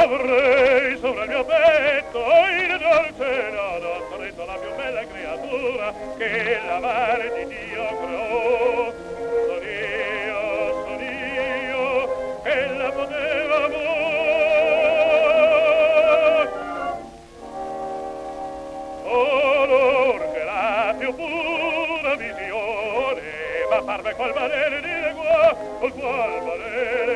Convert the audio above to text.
avrei sopra il mio petto in dolce nodo stretto la più bella creatura che la mare di Dio creò. Son io che la potevo amor. Onor che la più pura visione m'apparve qual valere di legua, col qual valere